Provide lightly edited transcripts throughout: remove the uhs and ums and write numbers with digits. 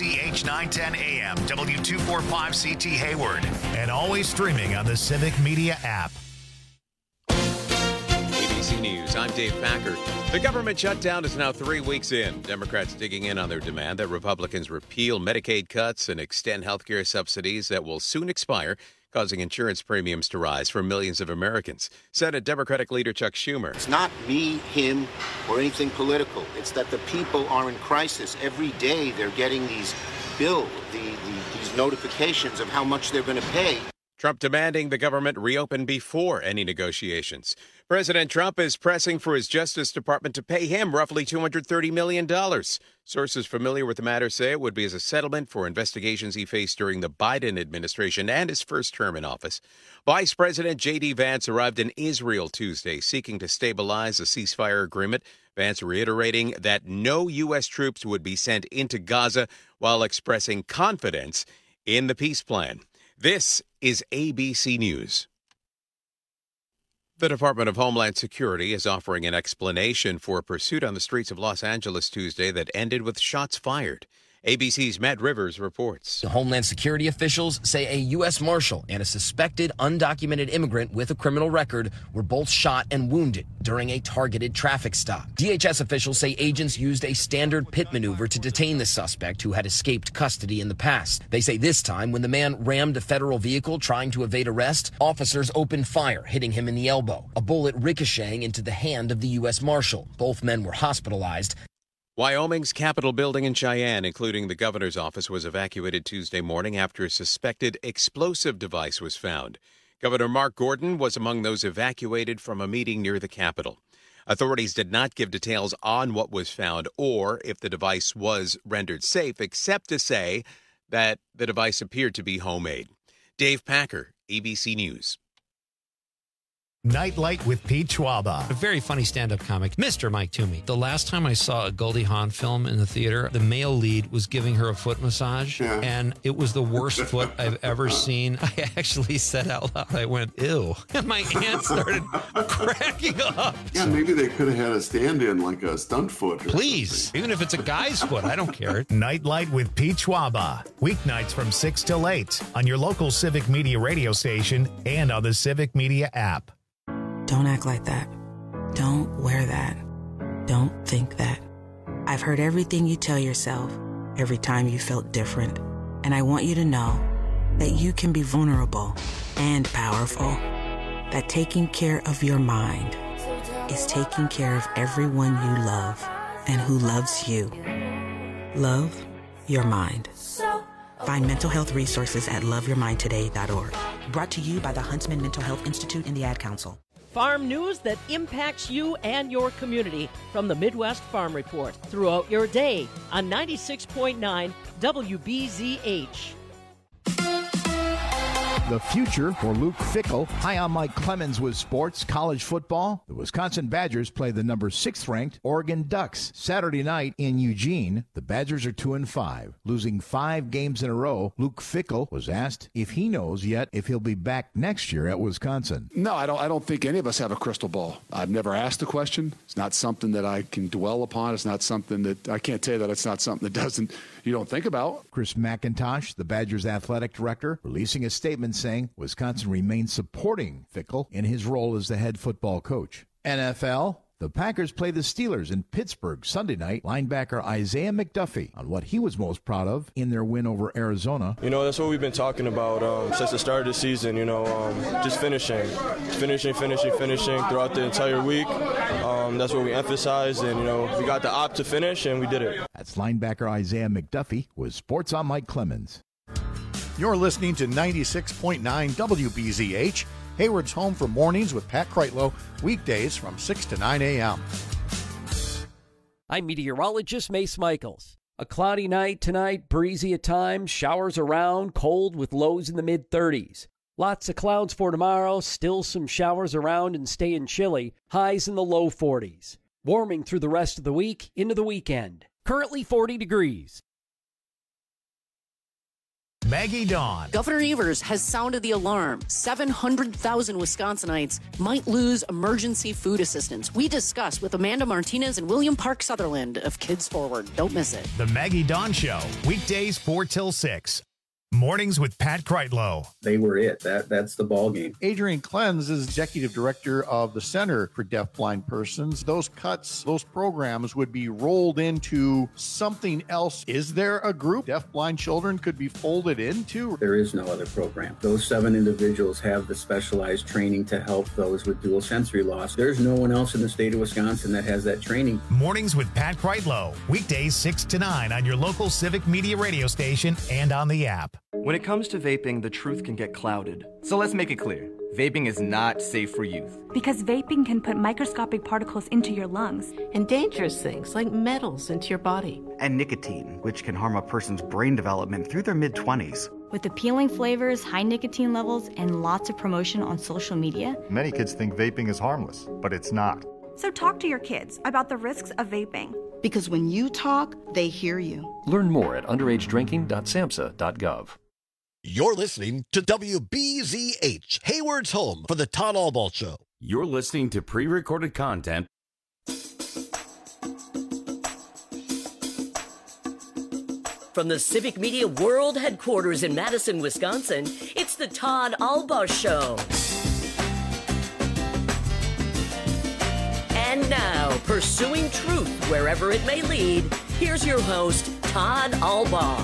WBZH 910 AM, W245CT Hayward, and always streaming on the Civic Media app. ABC News, I'm Dave Packer. The government shutdown is now 3 weeks in. Democrats digging in on their demand that Republicans repeal Medicaid cuts and extend health care subsidies that will soon expire, causing insurance premiums to rise for millions of Americans. Senate Democratic leader Chuck Schumer. It's not me, him, or anything political. It's that the people are in crisis. Every day they're getting these bills, these notifications of how much they're going to pay. Trump demanding the government reopen before any negotiations. President Trump is pressing for his Justice Department to pay him roughly $230 million. Sources familiar with the matter say it would be as a settlement for investigations he faced during the Biden administration and his first term in office. Vice President J.D. Vance arrived in Israel Tuesday, seeking to stabilize a ceasefire agreement. Vance reiterating that no U.S. troops would be sent into Gaza while expressing confidence in the peace plan. This is ABC News. The Department of Homeland Security is offering an explanation for a pursuit on the streets of Los Angeles Tuesday that ended with shots fired. ABC's Matt Rivers reports. The Homeland Security officials say a U.S. Marshal and a suspected undocumented immigrant with a criminal record were both shot and wounded during a targeted traffic stop. DHS officials say agents used a standard pit maneuver to detain the suspect who had escaped custody in the past. They say this time, when the man rammed a federal vehicle trying to evade arrest, officers opened fire, hitting him in the elbow, a bullet ricocheting into the hand of the U.S. Marshal. Both men were hospitalized. Wyoming's Capitol building in Cheyenne, including the governor's office, was evacuated Tuesday morning after a suspected explosive device was found. Governor Mark Gordon was among those evacuated from a meeting near the Capitol. Authorities did not give details on what was found or if the device was rendered safe, except to say that the device appeared to be homemade. Dave Packer, ABC News. Nightlight with Pete Schwaba. A very funny stand-up comic, Mr. Mike Toomey. The last time I saw a Goldie Hawn film in the theater, the male lead was giving her a foot massage, and it was the worst foot I've ever seen. I actually said out loud, I went, ew. And my aunt started cracking up. Yeah, maybe they could have had a stand-in, like a stunt foot. Please, something. Even if it's a guy's foot, I don't care. Nightlight with Pete Schwaba. Weeknights from 6 till 8 on your local Civic Media radio station and on the Civic Media app. Don't act like that. Don't wear that. Don't think that. I've heard everything you tell yourself every time you felt different. And I want you to know that you can be vulnerable and powerful. That taking care of your mind is taking care of everyone you love and who loves you. Love your mind. Find mental health resources at loveyourmindtoday.org. Brought to you by the Huntsman Mental Health Institute and the Ad Council. Farm news that impacts you and your community from the Midwest Farm Report throughout your day on 96.9 WBZH. The future for Luke Fickell. Hi, I'm Mike Clemens with sports, college football. The Wisconsin Badgers play the number 6th-ranked Oregon Ducks Saturday night in Eugene. The Badgers are 2-5, losing 5 games in a row. Luke Fickell was asked if he knows yet if he'll be back next year at Wisconsin. No, I don't think any of us have a crystal ball. I've never asked the question. It's not something that I can dwell upon. It's not something that I can't tell you that it's not something that you don't think about. Chris McIntosh, the Badgers athletic director, releasing a statement saying Wisconsin remains supporting Fickell in his role as the head football coach. NFL, the Packers play the Steelers in Pittsburgh Sunday night. Linebacker Isaiah McDuffie on what he was most proud of in their win over Arizona. You know, that's what we've been talking about since the start of the season, just finishing throughout the entire week. That's what we emphasized, and, we got the op to finish, and we did it. That's linebacker Isaiah McDuffie with Sports on Mike Clemens. You're listening to 96.9 WBZH, Hayward's home for mornings with Pat Kreitlow, weekdays from 6 to 9 a.m. I'm meteorologist Mace Michaels. A cloudy night tonight, breezy at times, showers around, cold with lows in the mid-30s. Lots of clouds for tomorrow, still some showers around and staying chilly, highs in the low 40s. Warming through the rest of the week into the weekend. Currently 40 degrees. Maggie Dawn. Governor Evers has sounded the alarm. 700,000 Wisconsinites might lose emergency food assistance. We discuss with Amanda Martinez and William Park Sutherland of Kids Forward. Don't miss it. The Maggie Dawn Show, weekdays 4 till 6. Mornings with Pat Kreitlow. They were it. That's the ball game. Adrian Klenz is executive director of the Center for Deafblind Persons. Those cuts, those programs would be rolled into something else. Is there a group deafblind children could be folded into? There is no other program. Those 7 individuals have the specialized training to help those with dual sensory loss. There's no one else in the state of Wisconsin that has that training. Mornings with Pat Kreitlow, weekdays 6 to 9 on your local Civic Media radio station and on the app. When it comes to vaping, the truth can get clouded. So let's make it clear. Vaping is not safe for youth. Because vaping can put microscopic particles into your lungs. And dangerous things like metals into your body. And nicotine, which can harm a person's brain development through their mid-20s. With appealing flavors, high nicotine levels, and lots of promotion on social media. Many kids think vaping is harmless, but it's not. So talk to your kids about the risks of vaping. Because when you talk, they hear you. Learn more at underagedrinking.samhsa.gov. You're listening to WBZH, Hayward's home for the Todd Albaugh Show. You're listening to pre-recorded content. From the Civic Media World Headquarters in Madison, Wisconsin, it's the Todd Albaugh Show. And now, pursuing truth wherever it may lead, here's your host, Todd Albaugh.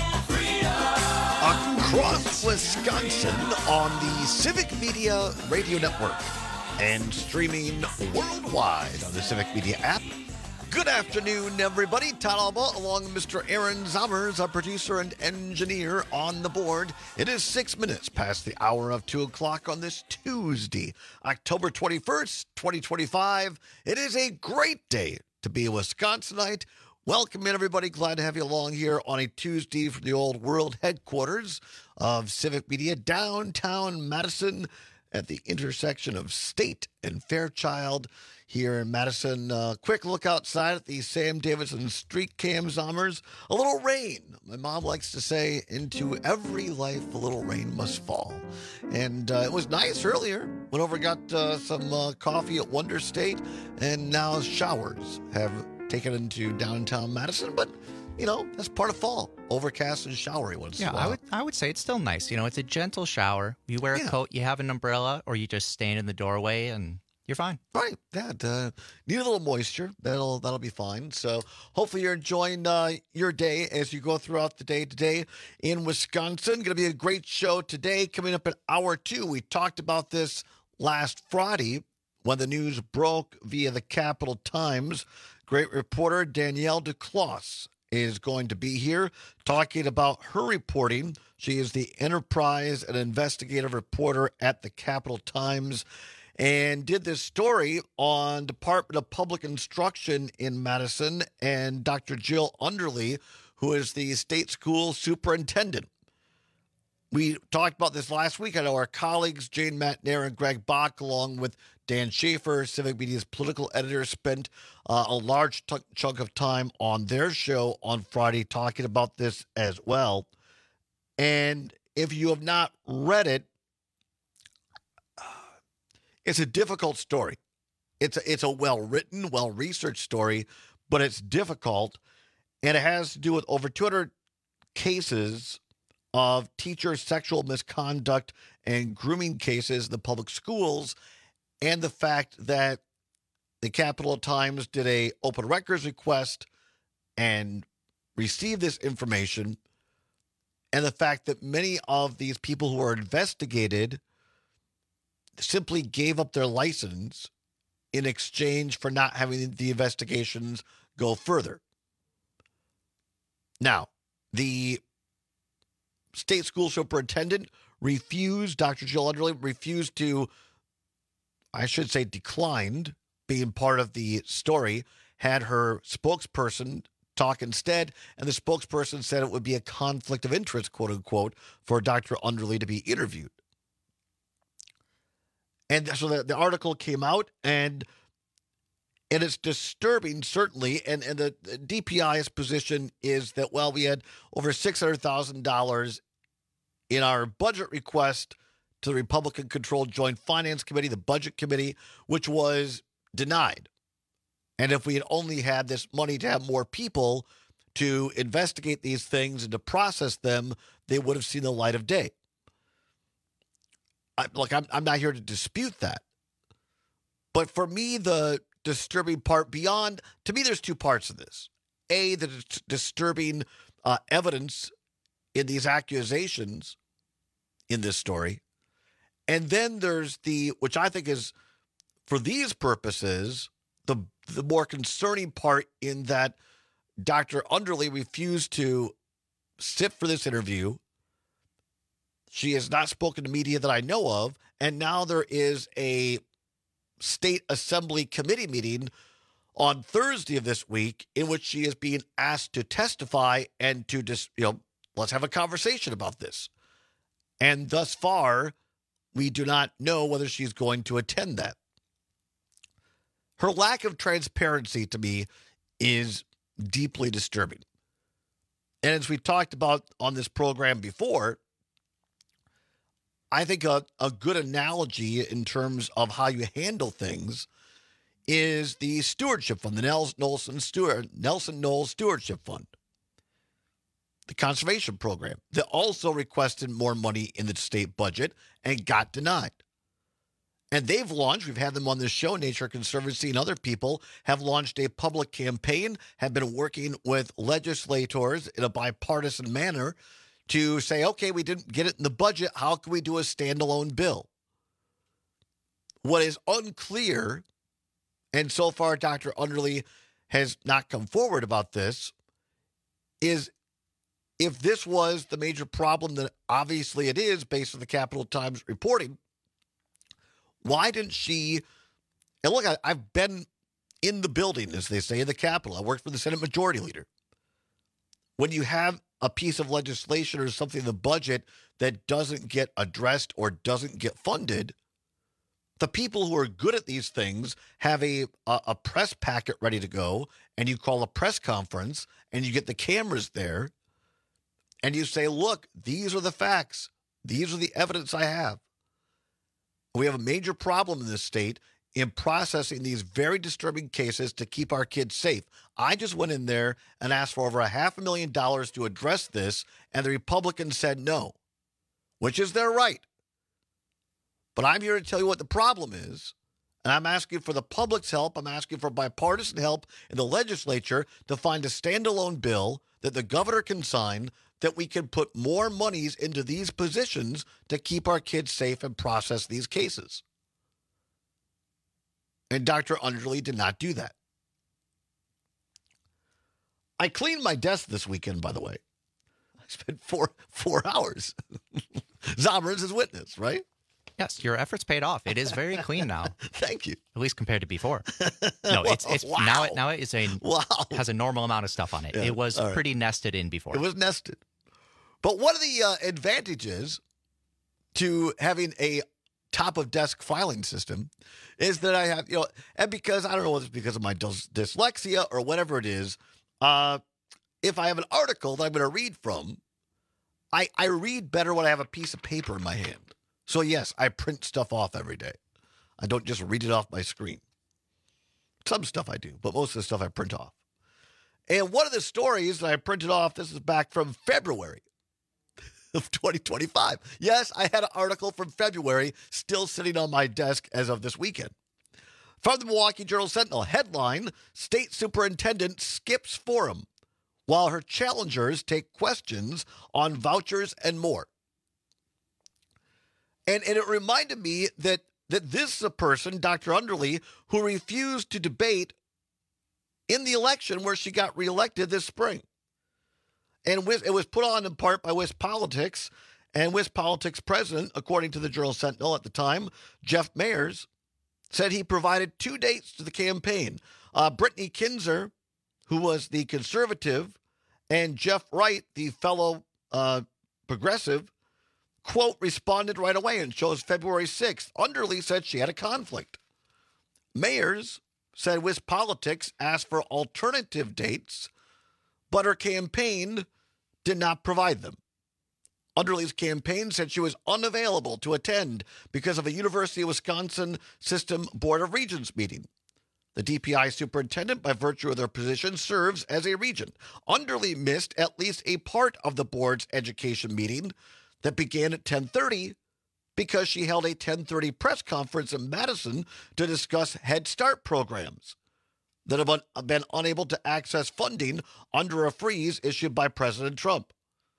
Across Wisconsin on the Civic Media Radio Network and streaming worldwide on the Civic Media app. Good afternoon, everybody. Todd Albaugh along with Mr. Aaron Zommers, our producer and engineer on the board. It is 6 minutes past the hour of 2 o'clock on this Tuesday, October 21st, 2025. It is a great day to be a Wisconsinite. Welcome in, everybody. Glad to have you along here on a Tuesday from the old world headquarters of Civic Media, downtown Madison at the intersection of State and Fairchild here in Madison. Quick look outside at the Sam Davidson Street Cam Zommers. A little rain. My mom likes to say, into every life a little rain must fall. And it was nice earlier. Went over and got some coffee at Wonder State, and now showers have taken into downtown Madison, but you know, that's part of fall. Overcast and showery once in a while. I would say it's still nice. You know, it's a gentle shower. You wear a coat, you have an umbrella, or you just stand in the doorway and you're fine. Right. Yeah. Need a little moisture. That'll be fine. So hopefully you're enjoying your day as you go throughout the day today in Wisconsin. Going to be a great show today. Coming up at hour 2. We talked about this last Friday when the news broke via the Capital Times. Great reporter Danielle Duclos is going to be here talking about her reporting. She is the enterprise and investigative reporter at the Capital Times and did this story on Department of Public Instruction in Madison and Dr. Jill Underly, who is the state school superintendent. We talked about this last week. I know our colleagues, Jane Matnair and Greg Bach, along with Dan Schaefer, Civic Media's political editor, spent a large chunk of time on their show on Friday talking about this as well. And if you have not read it, it's a difficult story. It's a well-written, well-researched story, but it's difficult. And it has to do with over 200 cases of teacher sexual misconduct and grooming cases in the public schools, and the fact that the Capital Times did a open records request and received this information, and the fact that many of these people who are investigated simply gave up their license in exchange for not having the investigations go further. Now, the state school superintendent refused, Dr. Jill Underly refused to, I should say declined being part of the story, had her spokesperson talk instead, and the spokesperson said it would be a conflict of interest, quote unquote, for Dr. Underly to be interviewed. And so the article came out, and it's disturbing, certainly, and the DPI's position is that, well, we had over $600,000 in our budget request to the Republican-controlled Joint Finance Committee, the Budget Committee, which was denied. And if we had only had this money to have more people to investigate these things and to process them, they would have seen the light of day. I'm not here to dispute that. But for me, the disturbing part to me, there's two parts of this. A, the disturbing evidence in these accusations in this story. And then there's which I think is, for these purposes, the more concerning part in that Dr. Underly refused to sit for this interview. She has not spoken to media that I know of. And now there is a State Assembly committee meeting on Thursday of this week in which she is being asked to testify and to let's have a conversation about this. And thus far, we do not know whether she's going to attend that. Her lack of transparency to me is deeply disturbing. And as we've talked about on this program before, I think a good analogy in terms of how you handle things is the stewardship fund, the Nelson Knowles Stewardship Fund, the conservation program that also requested more money in the state budget and got denied. And they've launched, we've had them on this show, Nature Conservancy and other people have launched a public campaign, have been working with legislators in a bipartisan manner to say, okay, we didn't get it in the budget. How can we do a standalone bill? What is unclear, and so far Dr. Underly has not come forward about this, is if this was the major problem that obviously it is based on the Capital Times reporting, why didn't she, and look, I've been in the building, as they say, in the Capitol. I worked for the Senate Majority Leader. When you have a piece of legislation or something in the budget that doesn't get addressed or doesn't get funded, the people who are good at these things have a press packet ready to go, and you call a press conference, and you get the cameras there, and you say, look, these are the facts. These are the evidence I have. We have a major problem in this state in processing these very disturbing cases to keep our kids safe. I just went in there and asked for over $500,000 to address this, and the Republicans said no, which is their right. But I'm here to tell you what the problem is, and I'm asking for the public's help. I'm asking for bipartisan help in the legislature to find a standalone bill that the governor can sign that we can put more monies into these positions to keep our kids safe and process these cases. And Dr. Underly did not do that. I cleaned my desk this weekend, by the way. I spent four hours. Zomer's his witness, right? Yes, your efforts paid off. It is very clean now. Thank you. At least compared to before. No, it's wow. now it is has a normal amount of stuff on it. Yeah, it was pretty nested in before. It was nested. But one of the advantages to having a top-of-desk filing system is that I have, and because, I don't know whether it's because of my dyslexia or whatever it is, if I have an article that I'm going to read from, I read better when I have a piece of paper in my hand. So, yes, I print stuff off every day. I don't just read it off my screen. Some stuff I do, but most of the stuff I print off. And one of the stories that I printed off, this is back from February of 2025. Yes, I had an article from February still sitting on my desk as of this weekend. From the Milwaukee Journal-Sentinel, headline, State Superintendent skips forum while her challengers take questions on vouchers and more. And it reminded me that this is a person, Dr. Underly, who refused to debate in the election where she got reelected this spring. And it was put on in part by WisPolitics, and WisPolitics president, according to the Journal-Sentinel at the time, Jeff Mayers, said he provided 2 dates to the campaign. Brittany Kinzer, who was the conservative, and Jeff Wright, the fellow progressive, quote, responded right away and chose February 6th. Underly said she had a conflict. Mayers said WisPolitics asked for alternative dates, but her campaign did not provide them. Underly's campaign said she was unavailable to attend because of a University of Wisconsin System Board of Regents meeting. The DPI superintendent, by virtue of their position, serves as a regent. Underly missed at least a part of the board's education meeting that began at 10:30 because she held a 10:30 press conference in Madison to discuss Head Start programs that have been unable to access funding under a freeze issued by President Trump.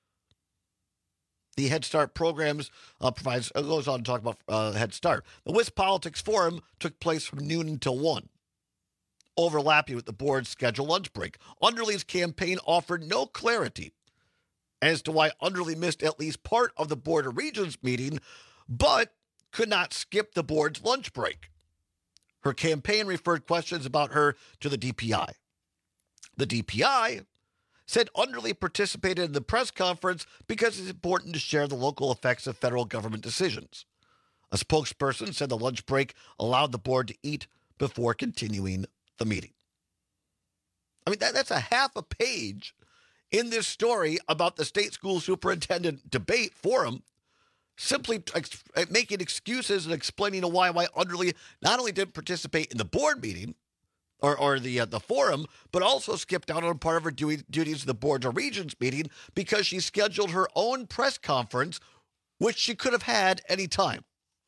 The Head Start programs goes on to talk about Head Start. The WISC Politics Forum took place from noon until 1, overlapping with the board's scheduled lunch break. Underly's campaign offered no clarity as to why Underly missed at least part of the Board of Regents meeting, but could not skip the board's lunch break. Her campaign referred questions about her to the DPI. The DPI said Underly participated in the press conference because it's important to share the local effects of federal government decisions. A spokesperson said the lunch break allowed the board to eat before continuing the meeting. I mean, that's a half a page in this story about the state school superintendent debate forum, simply making excuses and explaining why Underly not only didn't participate in the board meeting, or the forum, but also skipped out on part of her duties to the Board of Regents meeting because she scheduled her own press conference, which she could have had any time.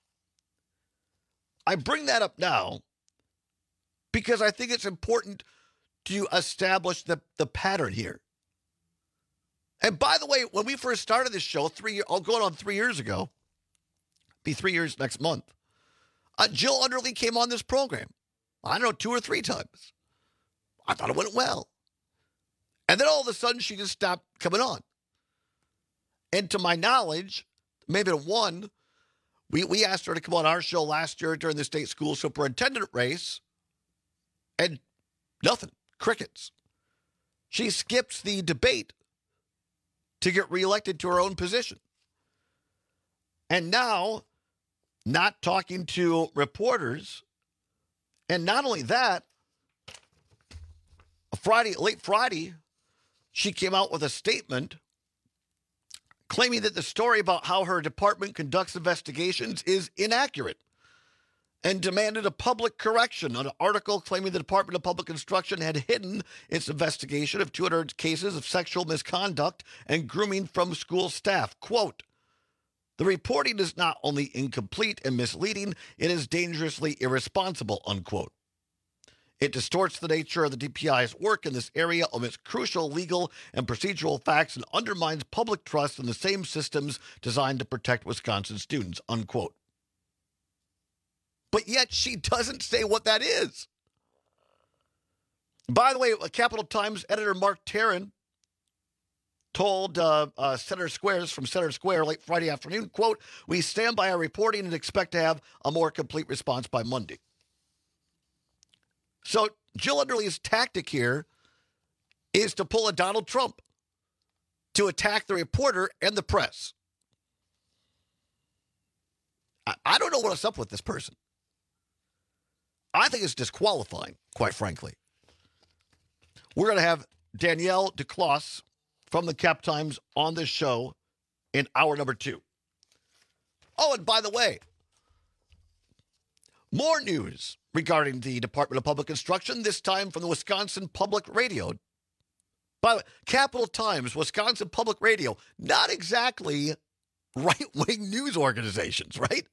I bring that up now because I think it's important to establish the pattern here. And by the way, when we first started this show, going on 3 years ago, be 3 years next month, Jill Underly came on this program. I don't know, 2 or 3 times. I thought it went well. And then all of a sudden, she just stopped coming on. And to my knowledge, maybe at 1, we asked her to come on our show last year during the state school superintendent race, and nothing, crickets. She skips the debate to get reelected to her own position. And now, not talking to reporters. And not only that, late Friday, she came out with a statement claiming that the story about how her department conducts investigations is inaccurate and demanded a public correction on an article claiming the Department of Public Instruction had hidden its investigation of 200 cases of sexual misconduct and grooming from school staff. Quote, "The reporting is not only incomplete and misleading, it is dangerously irresponsible," unquote. It distorts the nature of the DPI's work in this area, omits crucial legal and procedural facts, and undermines public trust in the same systems designed to protect Wisconsin students, unquote. But yet she doesn't say what that is. By the way, Capital Times editor Mark Taryn told Senator Squares from Senator Square late Friday afternoon, quote, "We stand by our reporting and expect to have a more complete response by Monday." So Jill Underly's tactic here is to pull a Donald Trump, to attack the reporter and the press. I don't know what's up with this person. I think it's disqualifying, quite frankly. We're going to have Danielle DeCloss from the Cap Times on this show in hour number 2. Oh, and by the way, more news regarding the Department of Public Instruction, this time from the Wisconsin Public Radio. By the way, Capital Times, Wisconsin Public Radio, not exactly right-wing news organizations, right?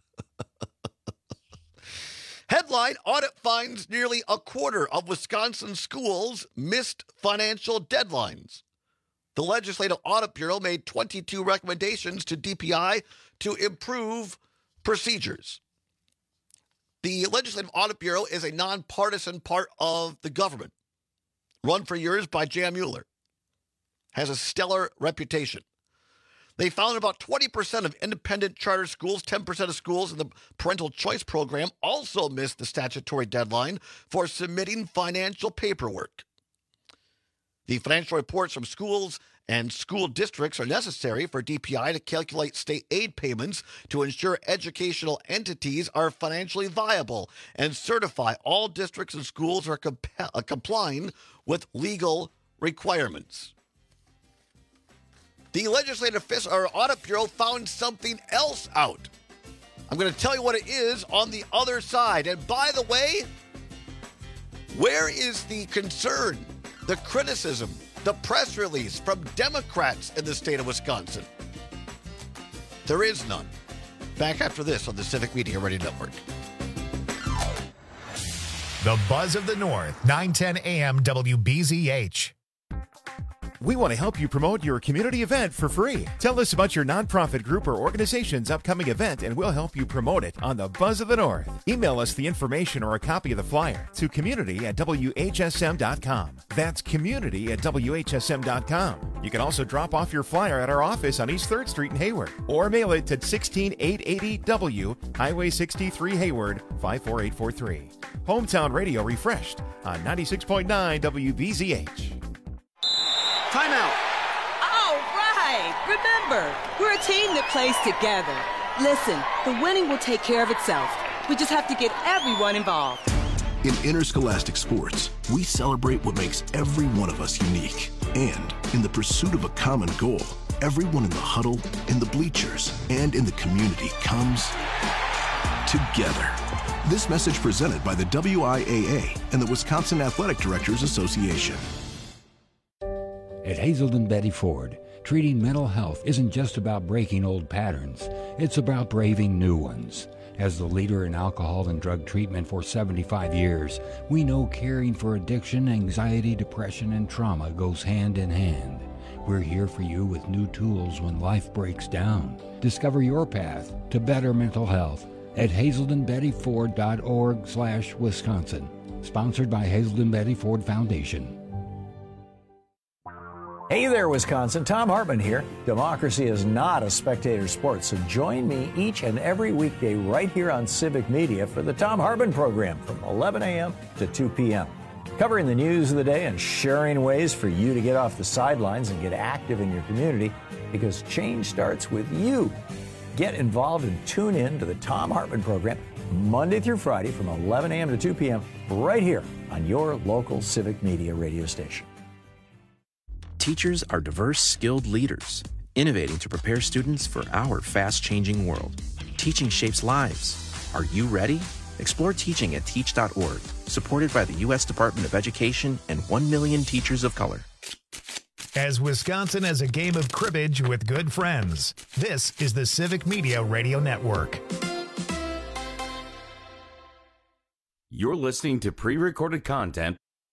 Headline, audit finds nearly a quarter of Wisconsin schools missed financial deadlines. The Legislative Audit Bureau made 22 recommendations to DPI to improve procedures. The Legislative Audit Bureau is a nonpartisan part of the government, run for years by Jan Mueller, has a stellar reputation. They found about 20% of independent charter schools, 10% of schools in the parental choice program also missed the statutory deadline for submitting financial paperwork. The financial reports from schools and school districts are necessary for DPI to calculate state aid payments to ensure educational entities are financially viable and certify all districts and schools are complying with legal requirements. the Legislative Audit Bureau found something else out. I'm going to tell you what it is on the other side. And by the way, where is the concern, the criticism, the press release from Democrats in the state of Wisconsin? There is none. Back after this on the Civic Media Radio Network. The Buzz of the North, 910 AM WBZH. We want to help you promote your community event for free. Tell us about your nonprofit group or organization's upcoming event, and we'll help you promote it on the Buzz of the North. Email us the information or a copy of the flyer to community@WHSM.com. That's community@WHSM.com. You can also drop off your flyer at our office on East 3rd Street in Hayward, or mail it to 16880 W, Highway 63 Hayward, 54843. Hometown Radio refreshed on 96.9 WBZH. Timeout. All right. Remember, we're a team that plays together. Listen, the winning will take care of itself. We just have to get everyone involved. In interscholastic sports, we celebrate what makes every one of us unique. And in the pursuit of a common goal, everyone in the huddle, in the bleachers, and in the community comes together. This message presented by the WIAA and the Wisconsin Athletic Directors Association. At Hazelden Betty Ford, treating mental health isn't just about breaking old patterns. It's about braving new ones. As the leader in alcohol and drug treatment for 75 years, we know caring for addiction, anxiety, depression, and trauma goes hand in hand. We're here for you with new tools when life breaks down. Discover your path to better mental health at hazeldenbettyford.org/Wisconsin. Sponsored by Hazelden Betty Ford Foundation. Hey there, Wisconsin. Tom Hartman here. Democracy is not a spectator sport, so join me each and every weekday right here on Civic Media for the Tom Hartman program from 11 a.m. to 2 p.m. Covering the news of the day and sharing ways for you to get off the sidelines and get active in your community, because change starts with you. Get involved and tune in to the Tom Hartman program Monday through Friday from 11 a.m. to 2 p.m. right here on your local Civic Media radio station. Teachers are diverse, skilled leaders, innovating to prepare students for our fast-changing world. Teaching shapes lives. Are you ready? Explore teaching at teach.org, supported by the U.S. Department of Education and 1 million teachers of color. As Wisconsin has a game of cribbage with good friends, this is the Civic Media Radio Network. You're listening to pre-recorded content.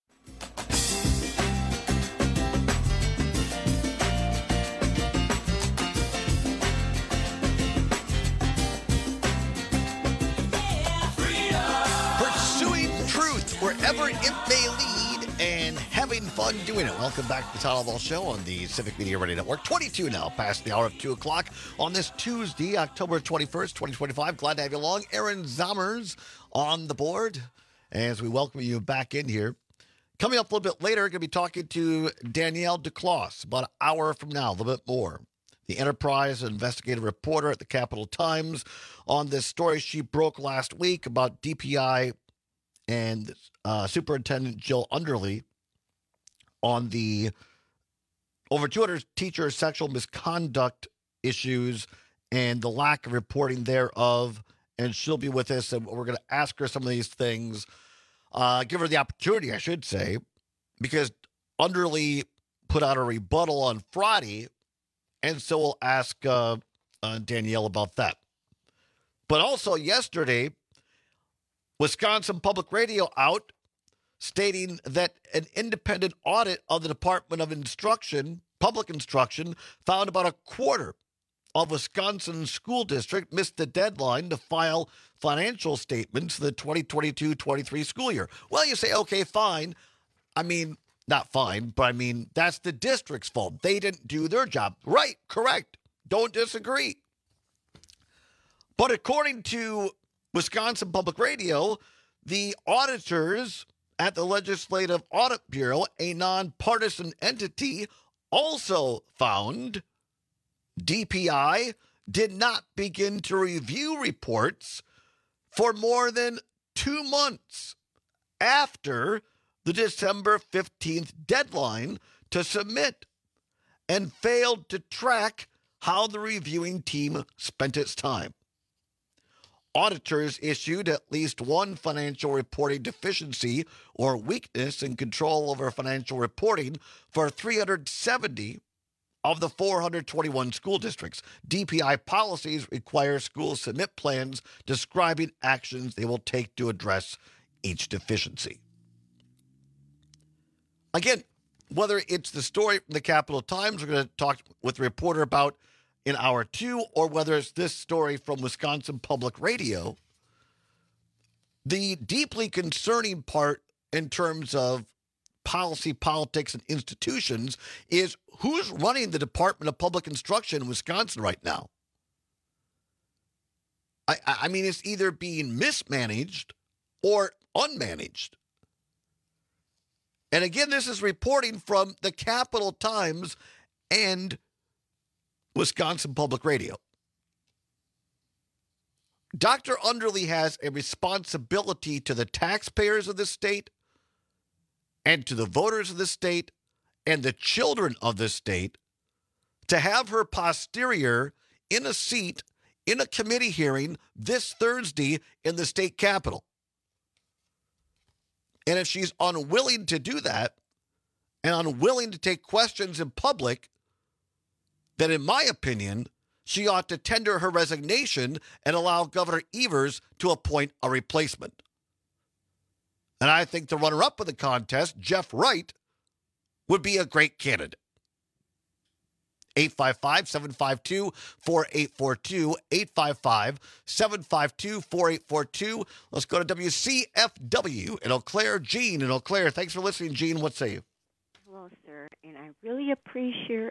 Wherever it may lead, and having fun doing it. Welcome back to the Todd Ball Show on the Civic Media Radio Network. 22 now, past the hour of 2 o'clock on this Tuesday, October 21st, 2025. Glad to have you along. Aaron Zommers on the board as we welcome you back in here. Coming up a little bit later, going to be talking to Danielle DeCloss about an hour from now, a little bit more. The Enterprise investigative reporter at the Capital Times on this story she broke last week about DPI and Superintendent Jill Underly on the over 200 teacher sexual misconduct issues and the lack of reporting thereof. And she'll be with us, and we're going to ask her some of these things, give her the opportunity, I should say, because Underly put out a rebuttal on Friday, and so we'll ask Danielle about that. But also yesterday, Wisconsin Public Radio out stating that an independent audit of the Department of Instruction, public instruction, found about a quarter of Wisconsin school district missed the deadline to file financial statements for the 2022-23 school year. Well, you say, okay, fine. I mean, not fine, but I mean, that's the district's fault. They didn't do their job. Right, correct. Don't disagree. But according to Wisconsin Public Radio, the auditors at the Legislative Audit Bureau, a nonpartisan entity, also found DPI did not begin to review reports for more than 2 months after the December 15th deadline to submit. and failed to track how the reviewing team spent its time. Auditors issued at least one financial reporting deficiency or weakness in control over financial reporting for 370 of the 421 school districts. DPI policies require schools submit plans describing actions they will take to address each deficiency. Again, whether it's the story from the Capital Times we're going to talk with a reporter about in hour 2, or whether it's this story from Wisconsin Public Radio, the deeply concerning part in terms of policy, politics, and institutions is who's running the Department of Public Instruction in Wisconsin right now. I mean, it's either being mismanaged or unmanaged. And again, this is reporting from the Capital Times and Wisconsin Public Radio. Dr. Underly has a responsibility to the taxpayers of the state and to the voters of the state and the children of the state to have her posterior in a seat in a committee hearing this Thursday in the state capitol. And if she's unwilling to do that and unwilling to take questions in public, then in my opinion, she ought to tender her resignation and allow Governor Evers to appoint a replacement. And I think the runner-up of the contest, Jeff Wright, would be a great candidate. 855-752-4842, 855-752-4842. Let's go to WCFW in Eau Claire. Gene in Eau Claire. Thanks for listening, Gene. What say you? Hello, sir, and I really appreciate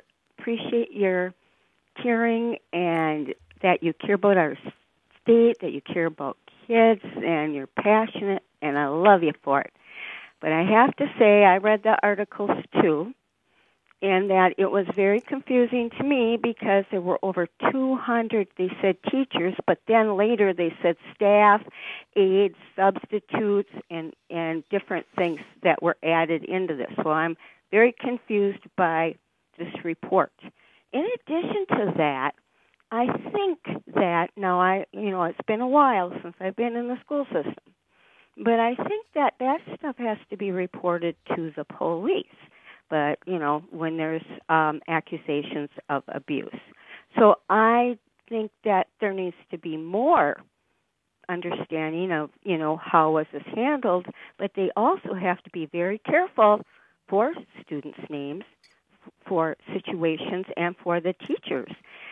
your caring and that you care about our state, that you care about kids, and you're passionate, and I love you for it. But I have to say, I read the articles too, and that it was very confusing to me because there were over 200, they said teachers, but then later they said staff, aides, substitutes, and different things that were added into this. So I'm very confused by this report. In addition to that, I think that now it's been a while since I've been in the school system, but I think that stuff has to be reported to the police. But when there's accusations of abuse, so I think that there needs to be more understanding of how was this handled. But they also have to be very careful for students' names, for situations, and for the teachers.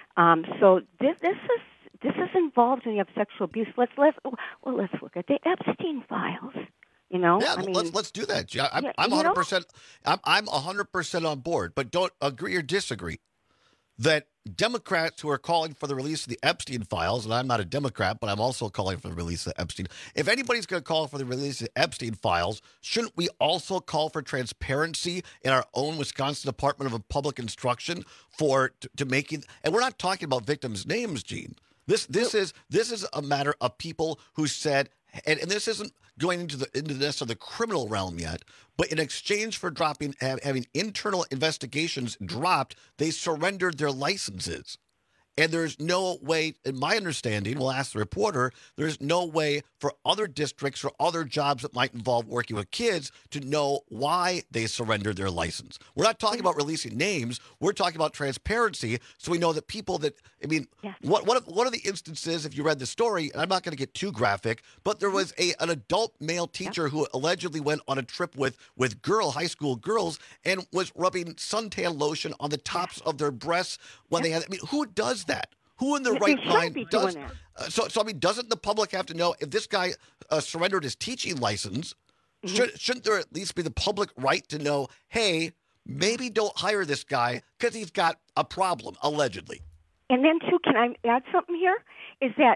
So this is involved when you have sexual abuse. Let's look at the Epstein files. Yeah, let's do that. I'm 100%. I'm 100% on board, but don't agree or disagree that Democrats who are calling for the release of the Epstein files, and I'm not a Democrat, but I'm also calling for the release of Epstein. If anybody's going to call for the release of the Epstein files, shouldn't we also call for transparency in our own Wisconsin Department of Public Instruction to making? And we're not talking about victims' names, Gene. This is a matter of people who said, and this isn't going into this of the criminal realm yet, but in exchange for having internal investigations dropped, they surrendered their licenses. And there's no way, in my understanding, we'll ask the reporter, there's no way for other districts or other jobs that might involve working with kids to know why they surrendered their license. We're not talking about releasing names. We're talking about transparency so we know that people that, one of the instances, if you read the story, and I'm not going to get too graphic, but there was an adult male teacher who allegedly went on a trip with high school girls and was rubbing suntan lotion on the tops of their breasts when they had, who does that? Who in their right mind does that? So doesn't the public have to know if this guy surrendered his teaching license? Shouldn't there at least be the public right to know, hey, maybe don't hire this guy because he's got a problem, allegedly? And then, too, can I add something here? Is that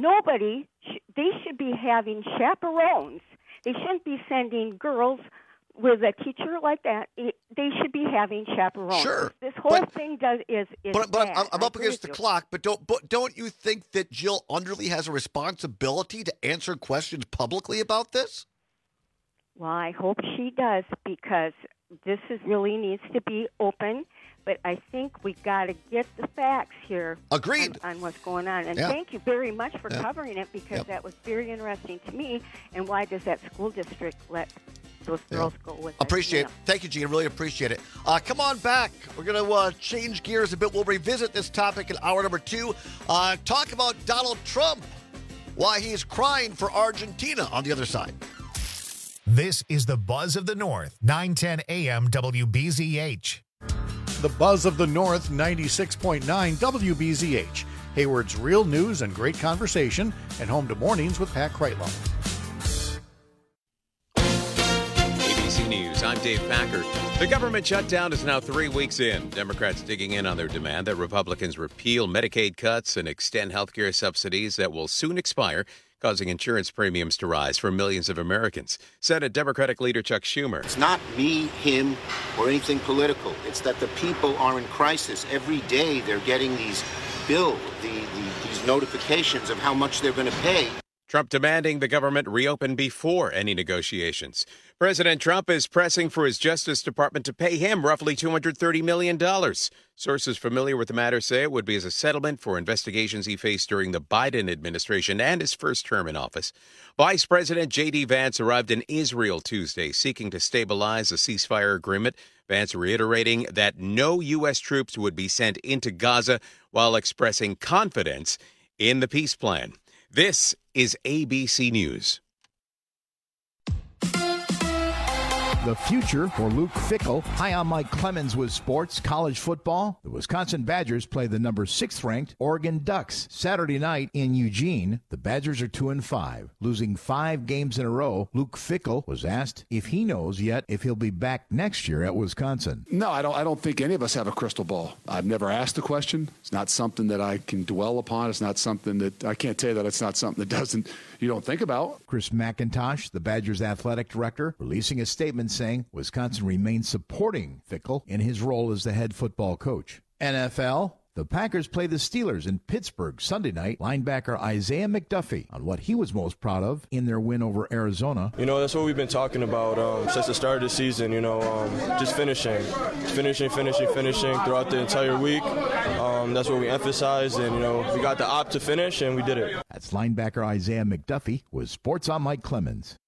they should be having chaperones. They shouldn't be sending girls with a teacher like that. They should be having chaperones. Sure. This whole thing is But bad. I'm up against the clock. But don't you think that Jill Underly has a responsibility to answer questions publicly about this? Well, I hope she does, because this really needs to be open. but I think we got to get the facts here. Agreed. On what's going on. And Yeah. thank you very much for Yeah. covering it, because Yep. that was very interesting to me. And why does that school district let those girls go with us? Appreciate it. Thank you, Gina. Really appreciate it. Come on back. We're going to change gears a bit. We'll revisit this topic in hour number 2. Talk about Donald Trump, why he's crying for Argentina on the other side. This is the Buzz of the North, 910 AM WBZH. The Buzz of the North, 96.9 WBZH. Hayward's real news and great conversation, and home to mornings with Pat Kreitlow. ABC News, I'm Dave Packard. The government shutdown is now 3 weeks in. Democrats digging in on their demand that Republicans repeal Medicaid cuts and extend health care subsidies that will soon expire, causing insurance premiums to rise for millions of Americans. Senate Democratic leader Chuck Schumer. It's not me, him, or anything political. It's that the people are in crisis. Every day they're getting these bills, these notifications of how much they're going to pay. Trump demanding the government reopen before any negotiations. President Trump is pressing for his Justice Department to pay him roughly $230 million. Sources familiar with the matter say it would be as a settlement for investigations he faced during the Biden administration and his first term in office. Vice President J.D. Vance arrived in Israel Tuesday, seeking to stabilize a ceasefire agreement. Vance reiterating that no U.S. troops would be sent into Gaza while expressing confidence in the peace plan. This is ABC News. The future for Luke Fickell. Hi, I'm Mike Clemens with sports, college football. The Wisconsin Badgers play the number 6th-ranked Oregon Ducks Saturday night in Eugene. The Badgers are 2-5, losing 5 games in a row. Luke Fickell was asked if he knows yet if he'll be back next year at Wisconsin. No, I don't think any of us have a crystal ball. I've never asked the question. It's not something that I can dwell upon. It's not something that I can't tell you that it's not something that you don't think about. Chris McIntosh, the Badgers athletic director, releasing a statement saying Wisconsin remains supporting Fickell in his role as the head football coach. NFL, the Packers play the Steelers in Pittsburgh Sunday night. Linebacker Isaiah McDuffie on what he was most proud of in their win over Arizona. That's what we've been talking about since the start of the season, just finishing throughout the entire week. That's what we emphasized, and, we got the op to finish, and we did it. That's linebacker Isaiah McDuffie with Sports on Mike Clemens.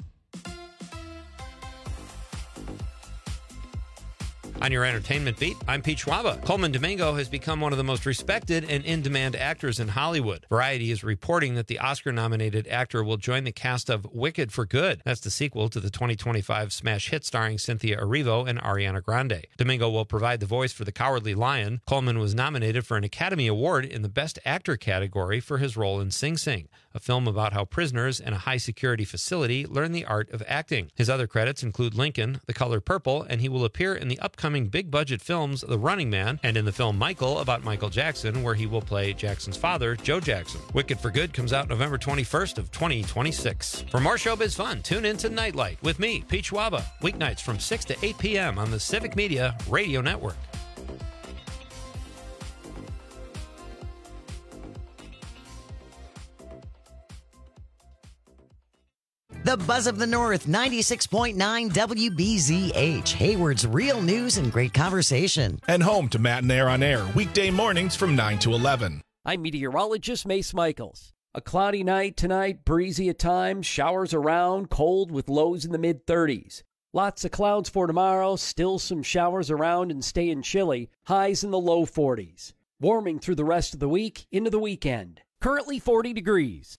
On your entertainment beat, I'm Pete Schwaba. Coleman Domingo has become one of the most respected and in-demand actors in Hollywood. Variety is reporting that the Oscar-nominated actor will join the cast of Wicked for Good. That's the sequel to the 2025 smash hit starring Cynthia Erivo and Ariana Grande. Domingo will provide the voice for the Cowardly Lion. Coleman was nominated for an Academy Award in the Best Actor category for his role in Sing Sing, a film about how prisoners in a high-security facility learn the art of acting. His other credits include Lincoln, The Color Purple, and he will appear in the upcoming big-budget films The Running Man and in the film Michael about Michael Jackson, where he will play Jackson's father, Joe Jackson. Wicked for Good comes out November 21st of 2026. For more showbiz fun, tune in to Nightlight with me, Pete Schwaba, weeknights from 6 to 8 p.m. on the Civic Media Radio Network. The Buzz of the North, 96.9 WBZH, Hayward's real news and great conversation. And home to Matt and Air on Air, weekday mornings from 9 to 11. I'm meteorologist Mace Michaels. A cloudy night tonight, breezy at times, showers around, cold with lows in the mid-30s. Lots of clouds for tomorrow, still some showers around and staying chilly, highs in the low 40s. Warming through the rest of the week into the weekend. Currently 40 degrees.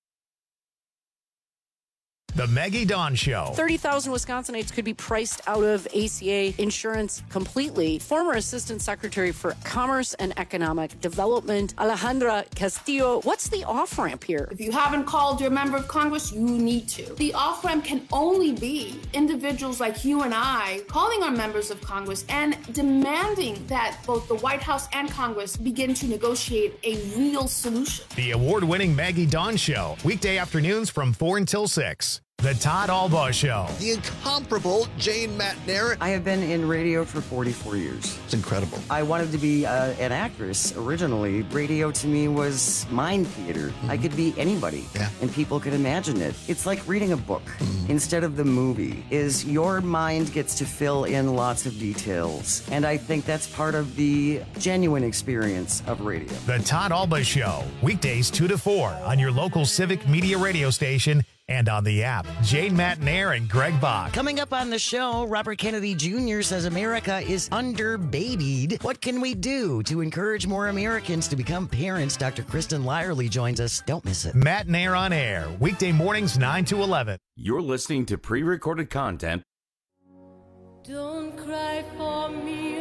The Maggie Dawn Show. 30,000 Wisconsinites could be priced out of ACA insurance completely. Former Assistant Secretary for Commerce and Economic Development, Alejandra Castillo. What's the off-ramp here? If you haven't called your member of Congress, you need to. The off-ramp can only be individuals like you and I calling our members of Congress and demanding that both the White House and Congress begin to negotiate a real solution. The award-winning Maggie Dawn Show, weekday afternoons from 4 until 6. The Todd Albaugh Show. The incomparable Jane McNair. I have been in radio for 44 years. It's incredible. I wanted to be an actress originally. Radio to me was mind theater. Mm-hmm. I could be anybody, and people could imagine it. It's like reading a book instead of the movie. Is your mind gets to fill in lots of details, and I think that's part of the genuine experience of radio. The Todd Albaugh Show, weekdays 2 to 4 on your local Civic Media radio station and on the app. Jane McNair and Greg Bach. Coming up on the show, Robert Kennedy Jr. says America is underbabied. What can we do to encourage more Americans to become parents? Dr. Kristen Lyerly joins us. Don't miss it. McNair on air, weekday mornings 9 to 11. You're listening to pre-recorded content. Don't cry for me,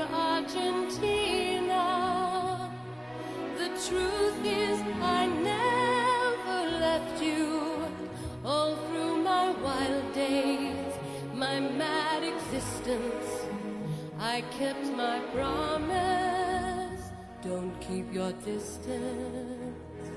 Argentina. The truth is I never left you. All through my wild days, my mad existence, I kept my promise. Don't keep your distance.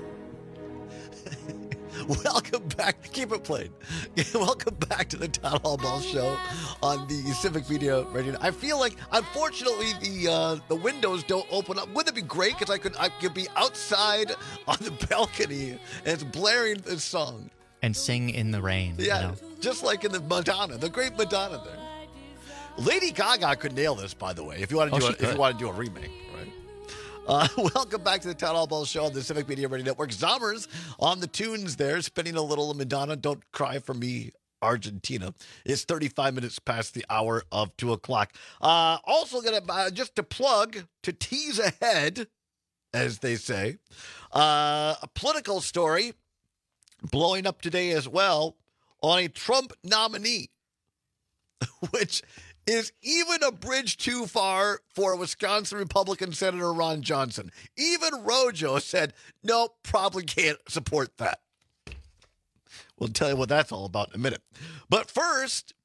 Welcome back. Keep it playing. Welcome back to the Todd Albaugh Show on the Civic Media Radio. I feel like, unfortunately, the windows don't open up. Wouldn't it be great? Because I could be outside on the balcony and it's blaring this song. And sing in the rain. Yeah, you know? Just like in the Madonna, the great Madonna there. Lady Gaga could nail this, by the way, if you want to do a remake, right? Welcome back to the Todd Albaugh Show on the Civic Media Radio Network. Zommers on the tunes there, spinning a little Madonna, Don't Cry for Me, Argentina. It's 35 minutes past the hour of 2 o'clock. Also going to, just to plug, to tease ahead, as they say, a political story blowing up today as well on a Trump nominee, which is even a bridge too far for Wisconsin Republican Senator Ron Johnson. Even Rojo said, no, probably can't support that. We'll tell you what that's all about in a minute. But first,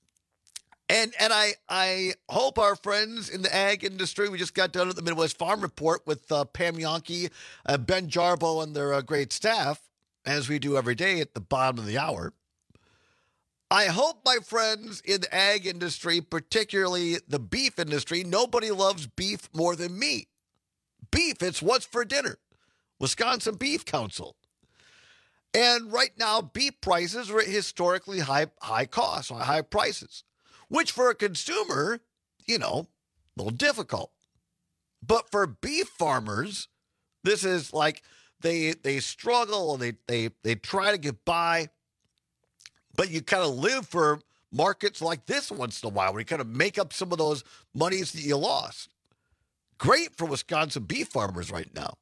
and I hope our friends in the ag industry, we just got done with the Midwest Farm Report with Pam Yonke, Ben Jarbo, and their great staff, as we do every day at the bottom of the hour. I hope my friends in the ag industry, particularly the beef industry, nobody loves beef more than me. Beef, it's what's for dinner. Wisconsin Beef Council. And right now, beef prices are at historically high costs, high prices, which for a consumer, a little difficult. But for beef farmers, this is like, They struggle and they try to get by, but you kind of live for markets like this once in a while where you kind of make up some of those monies that you lost. Great for Wisconsin beef farmers right now.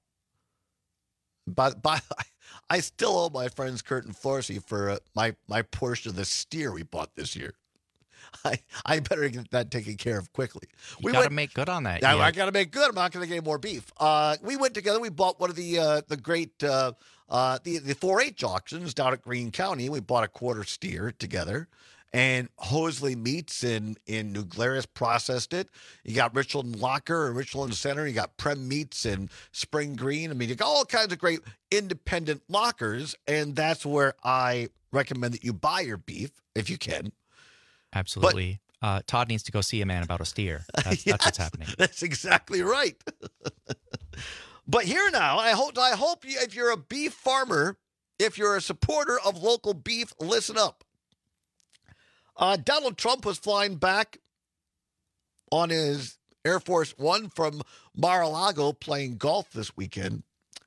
But I still owe my friends Kurt and Florsey for my portion of the steer we bought this year. I better get that taken care of quickly. You got to make good on that. I got to make good. I'm not going to get any more beef. We went together. We bought one of the great the 4-H auctions down at Greene County. We bought a quarter steer together, and Hosley Meats in New Glarus processed it. You got Richland Locker and Richland Center. You got Prem Meats in Spring Green. I mean, you got all kinds of great independent lockers, and that's where I recommend that you buy your beef if you can. Absolutely. But Todd needs to go see a man about a steer. That's what's happening. That's exactly right. But here now, I hope you, if you're a beef farmer, if you're a supporter of local beef, listen up. Donald Trump was flying back on his Air Force One from Mar-a-Lago playing golf this weekend.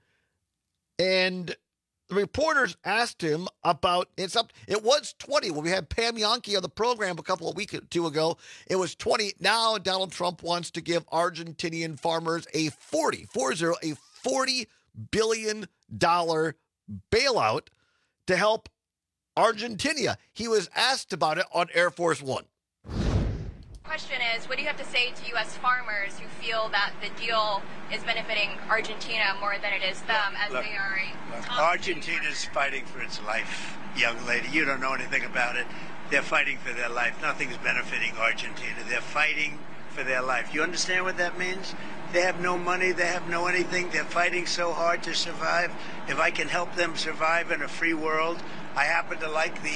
And the reporters asked him about it was 20 when we had Pam Yonke on the program a couple of weeks or two ago. It was 20. Now Donald Trump wants to give Argentinian farmers a $40 billion bailout to help Argentina. He was asked about it on Air Force One. Question is, what do you have to say to U.S. farmers who feel that the deal is benefiting Argentina more than it is them, as they are Argentina's fighting for its life, young lady. You don't know anything about it. They're fighting for their life. Nothing's benefiting Argentina. They're fighting for their life. You understand what that means? They have no money. They have no anything. They're fighting so hard to survive. If I can help them survive in a free world, I happen to like the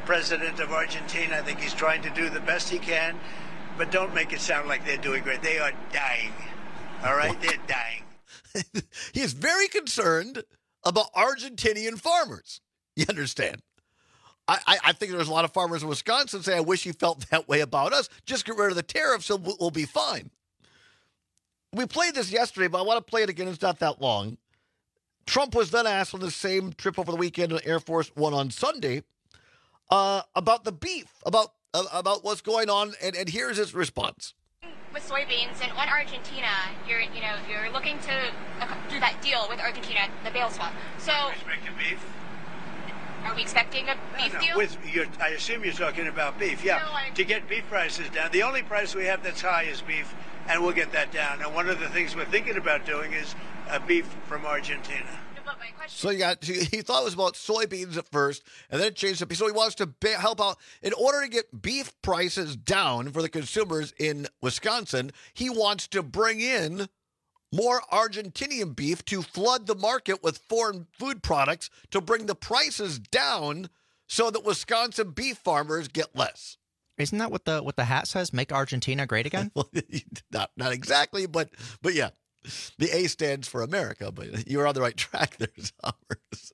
president of Argentina. I think he's trying to do the best he can, but don't make it sound like they're doing great. They are dying. All right? They're dying. He is very concerned about Argentinian farmers. You understand? I think there's a lot of farmers in Wisconsin say, I wish he felt that way about us. Just get rid of the tariffs and we'll be fine. We played this yesterday, but I want to play it again. It's not that long. Trump was then asked on the same trip over the weekend on Air Force One on Sunday about the beef, about what's going on, and here's his response. With soybeans, and on Argentina, you're looking to do that deal with Argentina, the bail swap. So, are we expecting beef? Are we expecting a beef deal? I assume you're talking about beef. Yeah, no, to get beef prices down. The only price we have that's high is beef, and we'll get that down. And one of the things we're thinking about doing is beef from Argentina. So he thought it was about soybeans at first, and then it changed up. So he wants to help out. In order to get beef prices down for the consumers in Wisconsin, he wants to bring in more Argentinian beef to flood the market with foreign food products to bring the prices down so that Wisconsin beef farmers get less. Isn't that what the hat says? Make Argentina great again? Well, not exactly, but yeah. The A stands for America, but you're on the right track there, Summers.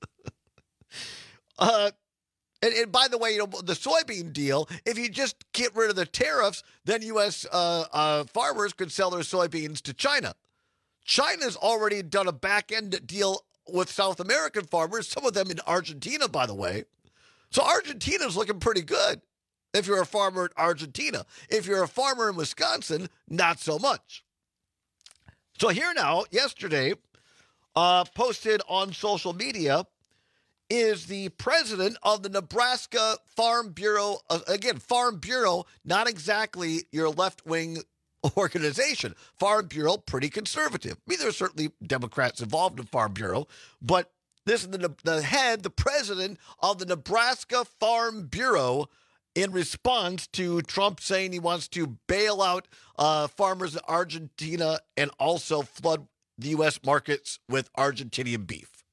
And by the way, the soybean deal, if you just get rid of the tariffs, then U.S. farmers could sell their soybeans to China. China's already done a back-end deal with South American farmers, some of them in Argentina, by the way. So Argentina's looking pretty good if you're a farmer in Argentina. If you're a farmer in Wisconsin, not so much. So here now, yesterday, posted on social media, is the president of the Nebraska Farm Bureau. Again, Farm Bureau, not exactly your left-wing organization. Farm Bureau, pretty conservative. I mean, there's certainly Democrats involved in Farm Bureau, but this is the president of the Nebraska Farm Bureau, in response to Trump saying he wants to bail out farmers in Argentina and also flood the U.S. markets with Argentinian beef.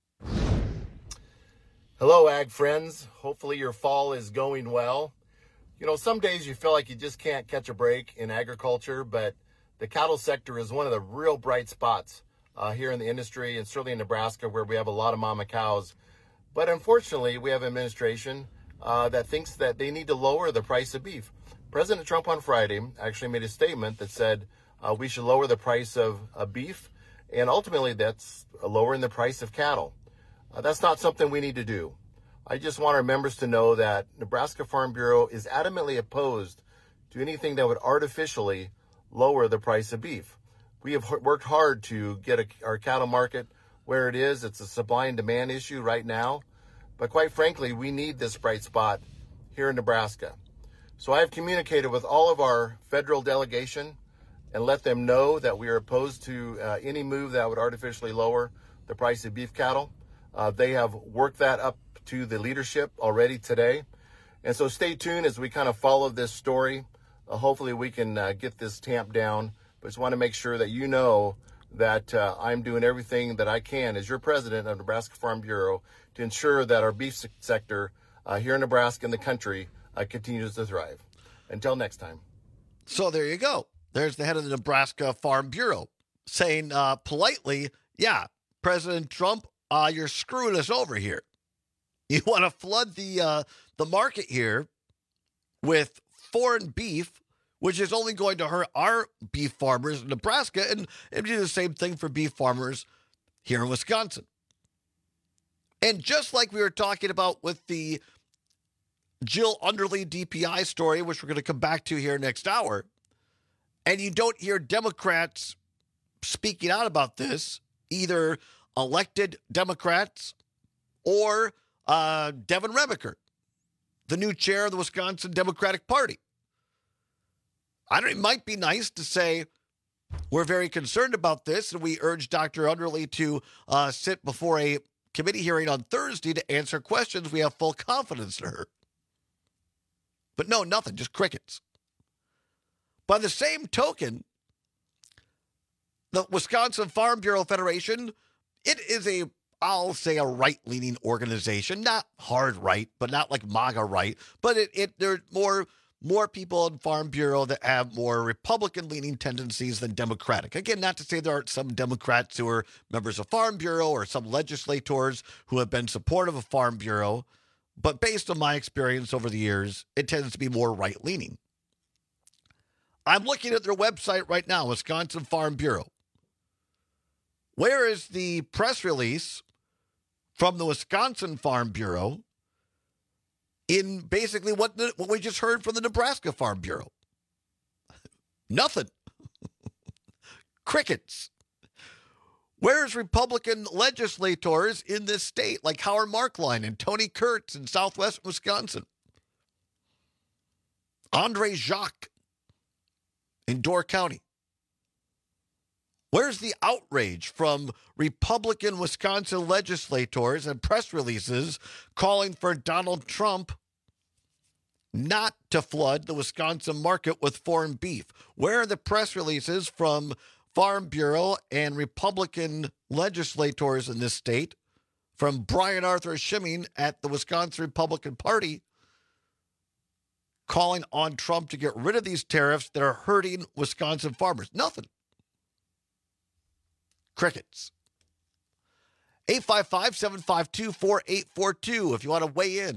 Hello, ag friends. Hopefully your fall is going well. You know, some days you feel like you just can't catch a break in agriculture, but the cattle sector is one of the real bright spots here in the industry, and certainly in Nebraska, where we have a lot of mama cows. But unfortunately, we have an administration that thinks that they need to lower the price of beef. President Trump on Friday actually made a statement that said we should lower the price of beef, and ultimately that's lowering the price of cattle. That's not something we need to do. I just want our members to know that Nebraska Farm Bureau is adamantly opposed to anything that would artificially lower the price of beef. We have worked hard to get our cattle market where it is. It's a supply and demand issue right now. But quite frankly, we need this bright spot here in Nebraska. So I have communicated with all of our federal delegation and let them know that we are opposed to any move that would artificially lower the price of beef cattle. They have worked that up to the leadership already today. And so stay tuned as we kind of follow this story. Hopefully we can get this tamped down. But just want to make sure that you know that I'm doing everything that I can as your president of Nebraska Farm Bureau to ensure that our beef sector here in Nebraska and the country continues to thrive. Until next time. So there you go. There's the head of the Nebraska Farm Bureau saying politely, yeah, President Trump, you're screwing us over here. You want to flood the market here with foreign beef, which is only going to hurt our beef farmers in Nebraska, and do the same thing for beef farmers here in Wisconsin. And just like we were talking about with the Jill Underly DPI story, which we're going to come back to here next hour, and you don't hear Democrats speaking out about this, either elected Democrats or Devin Remiker, the new chair of the Wisconsin Democratic Party. It might be nice to say we're very concerned about this, and we urge Dr. Underly to sit before a committee hearing on Thursday to answer questions. We have full confidence in her. But no, nothing, just crickets. By the same token, the Wisconsin Farm Bureau Federation, it is a I'll say a right-leaning organization, not hard right, but not like MAGA right, but there's more people in Farm Bureau that have more Republican-leaning tendencies than Democratic. Again, not to say there aren't some Democrats who are members of Farm Bureau or some legislators who have been supportive of Farm Bureau, but based on my experience over the years, it tends to be more right-leaning. I'm looking at their website right now, Wisconsin Farm Bureau. Where is the press release from the Wisconsin Farm Bureau in basically what we just heard from the Nebraska Farm Bureau? Nothing. Crickets. Where's Republican legislators in this state like Howard Markline and Tony Kurtz in southwest Wisconsin? Andre Jacques in Door County. Where's the outrage from Republican Wisconsin legislators and press releases calling for Donald Trump not to flood the Wisconsin market with foreign beef? Where are the press releases from Farm Bureau and Republican legislators in this state, from Brian Arthur Schimming at the Wisconsin Republican Party, calling on Trump to get rid of these tariffs that are hurting Wisconsin farmers? Nothing. Crickets. 855-752-4842 if you want to weigh in.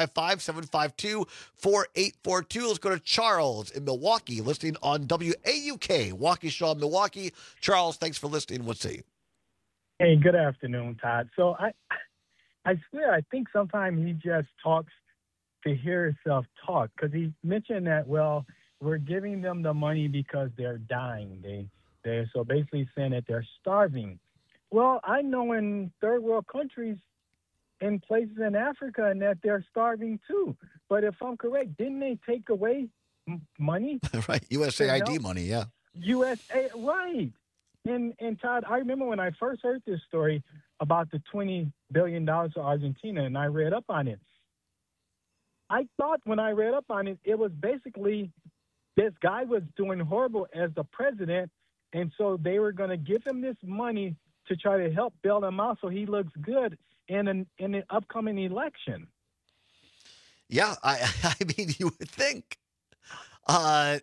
855-752-4842. Let's go to Charles in Milwaukee, listening on WAUK, Waukesha, Milwaukee. Charles, thanks for listening. What's say? Hey, good afternoon, Todd. So I swear, I think sometimes he just talks to hear himself talk, because he mentioned that, well, we're giving them the money because they're dying. They're so basically saying that they're starving. Well, I know in third world countries, in places in Africa, and that they're starving too. But if I'm correct, didn't they take away money? Right, USAID money, yeah. USA, right. And Todd, I remember when I first heard this story about the $20 billion to Argentina, and I read up on it. I thought when I read up on it, it was basically this guy was doing horrible as the president, and so they were going to give him this money to try to help bail him out so he looks good in the upcoming election. Yeah, I mean, you would think. I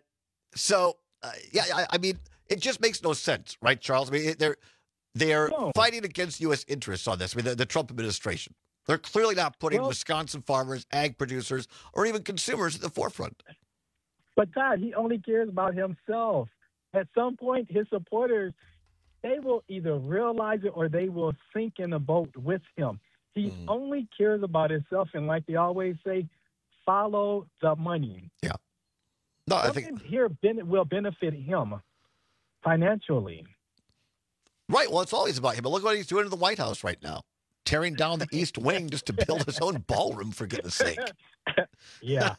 mean, it just makes no sense, right, Charles? I mean, they're fighting against U.S. interests on this. I mean, the Trump administration. They're clearly not putting Wisconsin farmers, ag producers, or even consumers at the forefront. But, Todd, he only cares about himself. At some point, his supporters, they will either realize it or they will sink in the boat with him. He only cares about himself, and like they always say, follow the money. Yeah. No, I think here will benefit him financially. Right. Well, it's always about him. But look what he's doing in the White House right now. Tearing down the East Wing just to build his own ballroom, for goodness sake. Yeah.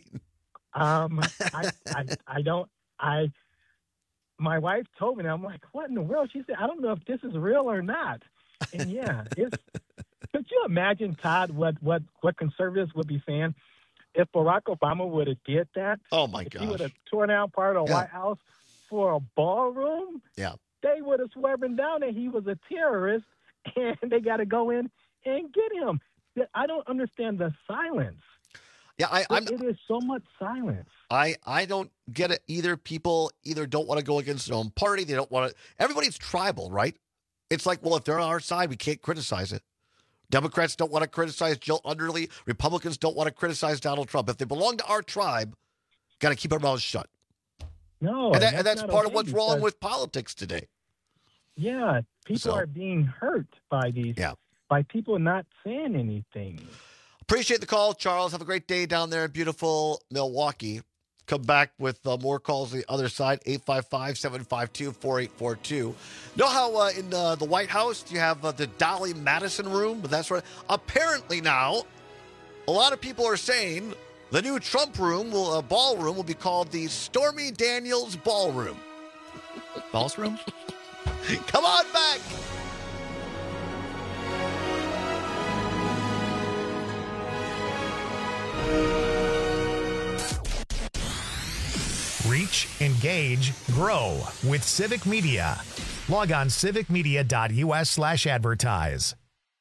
My wife told me, and I'm like, what in the world? She said, I don't know if this is real or not. And yeah, could you imagine, Todd, what conservatives would be saying if Barack Obama would have did that? Oh my gosh. He would have torn down part of the White House for a ballroom? Yeah. They would have swerved down that he was a terrorist, and they got to go in and get him. I don't understand the silence. Yeah, it is so much silence. I don't get it either. People either don't want to go against their own party. They don't want to. Everybody's tribal, right? It's like, well, if they're on our side, we can't criticize it. Democrats don't want to criticize Jill Underly. Republicans don't want to criticize Donald Trump. If they belong to our tribe, got to keep our mouths shut. No, and that's part of what's wrong with politics today. Yeah, people are being hurt by these. Yeah. By people not saying anything. Appreciate the call, Charles. Have a great day down there in beautiful Milwaukee. Come back with more calls on the other side, 855-752-4842. Know how in the White House you have the Dolly Madison room? But that's right. Apparently now, a lot of people are saying the new Trump room, ballroom, will be called the Stormy Daniels Ballroom. Balls room? Come on back. Reach, engage, grow with Civic Media. Log on civicmedia.us/advertise.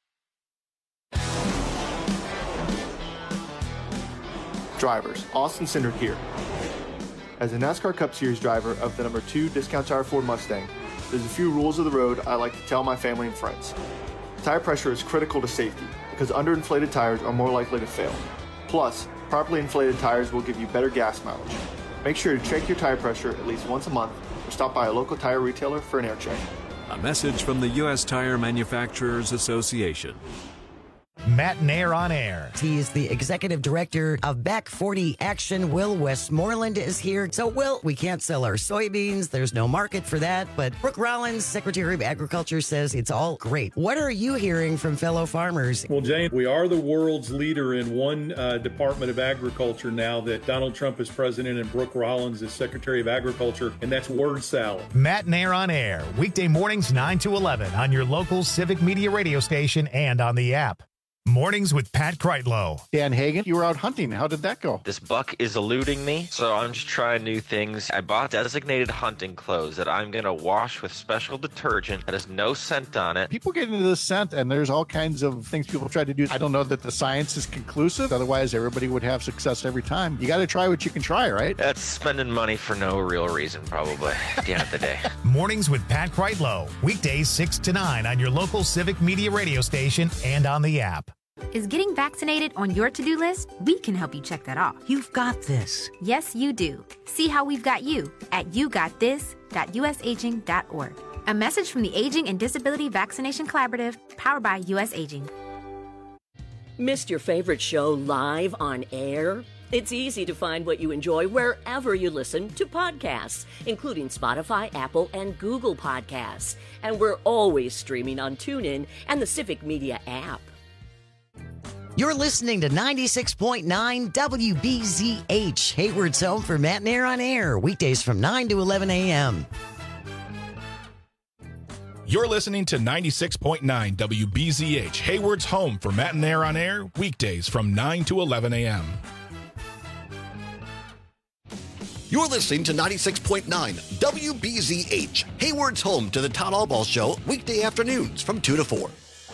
Drivers, Austin Cindric here. As a NASCAR Cup Series driver of the number 2 Discount Tire Ford Mustang, there's a few rules of the road I like to tell my family and friends. Tire pressure is critical to safety because underinflated tires are more likely to fail. Plus, properly inflated tires will give you better gas mileage. Make sure to check your tire pressure at least once a month or stop by a local tire retailer for an air check. A message from the U.S. Tire Manufacturers Association. Matt Nair on air. He is the executive director of Back 40 Action. Will Westmoreland is here. So, Will, we can't sell our soybeans. There's no market for that. But Brooke Rollins, Secretary of Agriculture, says it's all great. What are you hearing from fellow farmers? Well, Jane, we are the world's leader in one Department of Agriculture now that Donald Trump is president and Brooke Rollins is Secretary of Agriculture, and that's word salad. Matt Nair on air. Weekday mornings 9 to 11 on your local Civic Media radio station and on the app. Mornings with Pat Kreitlow. Dan Hagan, you were out hunting. How did that go? This buck is eluding me, so I'm just trying new things. I bought designated hunting clothes that I'm going to wash with special detergent that has no scent on it. People get into this scent, and there's all kinds of things people try to do. I don't know that the science is conclusive. Otherwise, everybody would have success every time. You got to try what you can try, right? That's spending money for no real reason, probably, at the end of the day. Mornings with Pat Kreitlow. Weekdays 6 to 9 on your local Civic Media radio station and on the app. Is getting vaccinated on your to-do list? We can help you check that off. You've got this. Yes, you do. See how we've got you at yougotthis.usaging.org. A message from the Aging and Disability Vaccination Collaborative, powered by U.S. Aging. Missed your favorite show live on air? It's easy to find what you enjoy wherever you listen to podcasts, including Spotify, Apple, and Google Podcasts. And we're always streaming on TuneIn and the Civic Media app. You're listening to 96.9 WBZH, Hayward's home for Matt Nair on air, weekdays from 9 to 11 a.m. You're listening to 96.9 WBZH, Hayward's home for Matt Nair on air, weekdays from 9 to 11 a.m. You're listening to 96.9 WBZH, Hayward's home to the Todd Albaugh Show, weekday afternoons from 2 to 4.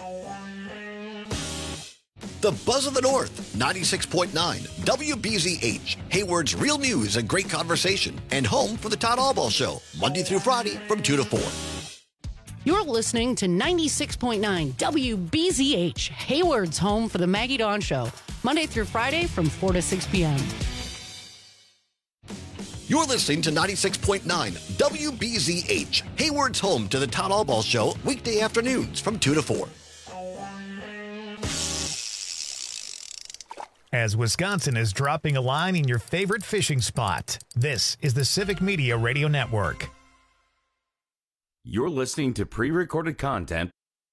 The Buzz of the North, 96.9 WBZH, Hayward's real news and great conversation, and home for the Todd Albaugh Show, Monday through Friday from 2 to 4. You're listening to 96.9 WBZH, Hayward's home for the Maggie Dawn Show, Monday through Friday from 4 to 6 p.m. You're listening to 96.9 WBZH, Hayward's home to the Todd Albaugh Show, weekday afternoons from 2 to 4. As Wisconsin is dropping a line in your favorite fishing spot, this is the Civic Media Radio Network. You're listening to pre-recorded content.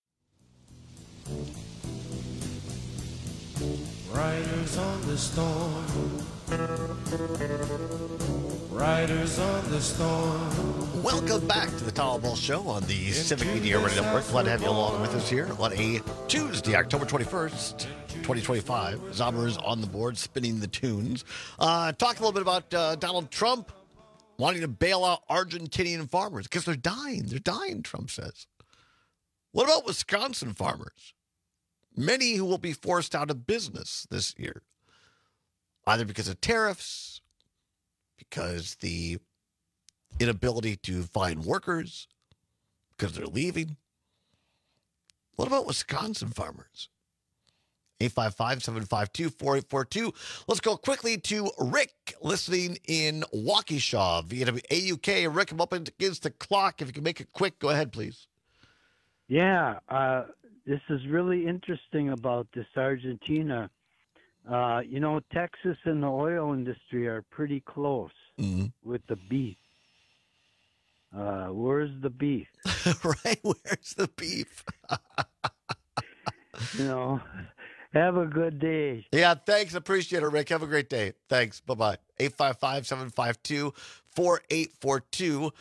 Riders on the storm. Riders on the storm. Welcome back to the Todd Albaugh Show on the Civic Media Radio Network. Glad to have you along with us here on a Tuesday, October 21st, 2025. Zombers on the board, spinning the tunes. Talk a little bit about Donald Trump wanting to bail out Argentinian farmers because they're dying. They're dying, Trump says. What about Wisconsin farmers? Many who will be forced out of business this year, either because of tariffs, because the inability to find workers, because they're leaving. What about Wisconsin farmers? 855-752-4842. Let's go quickly to Rick, listening in Waukesha via AUK. Rick, I'm up against the clock. If you can make it quick, go ahead, please. Yeah, this is really interesting about this Argentina. Texas and the oil industry are pretty close with the beef. Where's the beef? Right, where's the beef? Have a good day. Yeah, thanks. Appreciate it, Rick. Have a great day. Thanks. Bye-bye. 855-752-4842.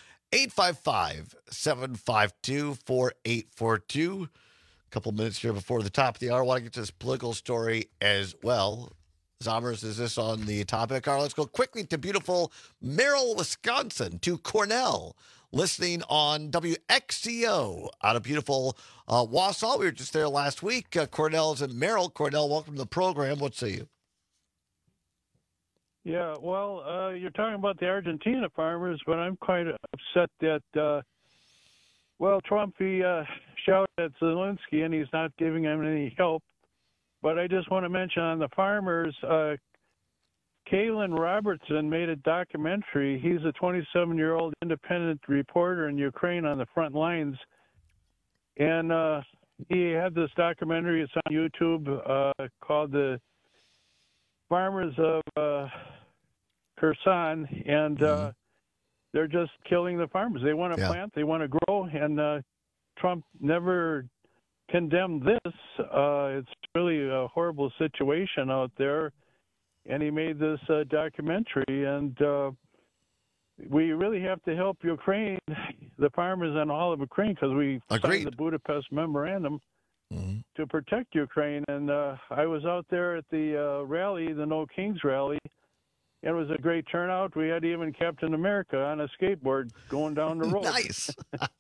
855-752-4842. A couple minutes here before the top of the hour. I want to get to this political story as well. Zombers, is this on the topic? All right, let's go quickly to beautiful Merrill, Wisconsin, to Cornell, listening on WXCO out of beautiful Wausau. We were just there last week. Cornell is in Merrill. Cornell, welcome to the program. What say you? Yeah, well, you're talking about the Argentina farmers, but I'm quite upset that, Trump, he shouted at Zelensky, and he's not giving him any help. But I just want to mention on the farmers, Kalen Robertson made a documentary. He's a 27-year-old independent reporter in Ukraine on the front lines. And he had this documentary. It's on YouTube called The Farmers of Kherson. And they're just killing the farmers. They want to plant, they want to grow. And Trump never condemned this. It's really a horrible situation out there. And he made this documentary, and we really have to help Ukraine, the farmers and all of Ukraine, because we signed the Budapest Memorandum to protect Ukraine. And I was out there at the rally, the No Kings rally. It was a great turnout. We had even Captain America on a skateboard going down the road. Nice.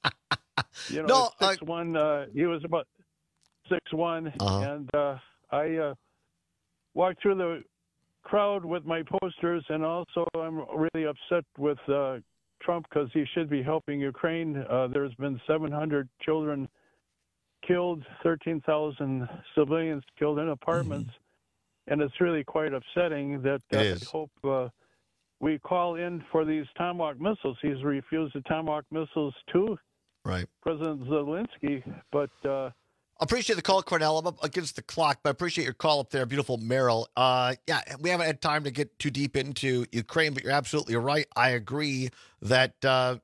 6'1", he was about 6'1", and I walked through the crowd with my posters, and also I'm really upset with Trump because he should be helping Ukraine. There's been 700 children killed, 13,000 civilians killed in apartments, and it's really quite upsetting that I hope we call in for these Tomahawk missiles. He's refused the Tomahawk missiles to President Zelensky, but appreciate the call, Cornell. I'm up against the clock, but I appreciate your call up there, beautiful Merrill. We haven't had time to get too deep into Ukraine, but you're absolutely right. I agree that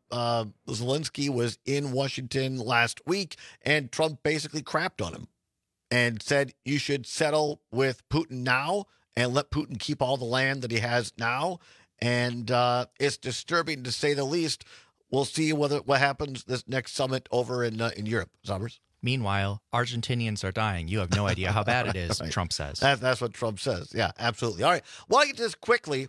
Zelensky was in Washington last week, and Trump basically crapped on him and said you should settle with Putin now and let Putin keep all the land that he has now. And it's disturbing to say the least. We'll see what happens this next summit over in Europe. Zombers. Meanwhile, Argentinians are dying. You have no idea how bad it is, Trump says. That's what Trump says. Yeah, absolutely. All right. Well, I get this quickly.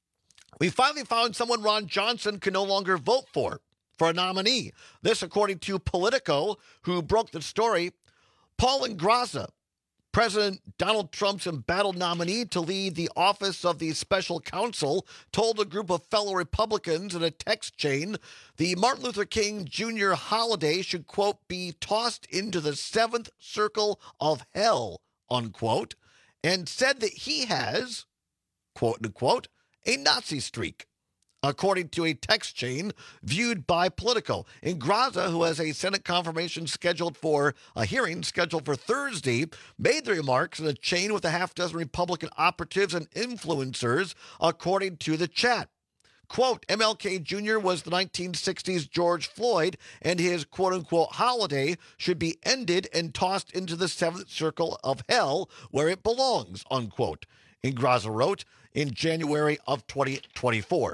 We finally found someone Ron Johnson can no longer vote for a nominee. This, according to Politico, who broke the story. Paul Ingrassia, President Donald Trump's embattled nominee to lead the office of the special counsel, told a group of fellow Republicans in a text chain the Martin Luther King Jr. holiday should, quote, be tossed into the seventh circle of hell, unquote, and said that he has, quote unquote, a Nazi streak. According to a text chain viewed by Politico. Ingrassia, who has a Senate confirmation scheduled for a hearing scheduled for Thursday, made the remarks in a chain with a half dozen Republican operatives and influencers, according to the chat. Quote, MLK Jr. was the 1960s George Floyd, and his quote-unquote holiday should be ended and tossed into the seventh circle of hell where it belongs, unquote, Ingrassia wrote in January of 2024.